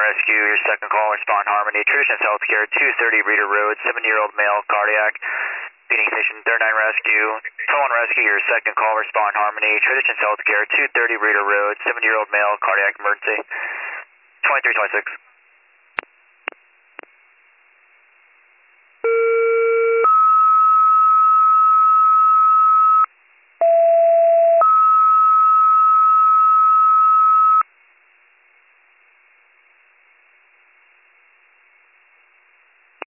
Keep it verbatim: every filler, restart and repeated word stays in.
Rescue, your second call, respond Harmony, Traditions Healthcare, two thirty Reader Road, seven-year-old male, cardiac, Phoenix Station, third nine Rescue, Toll and Rescue, your second call, respond Harmony, Traditions Healthcare, two thirty Reader Road, seven-year-old male, cardiac emergency, twenty-three twenty-six.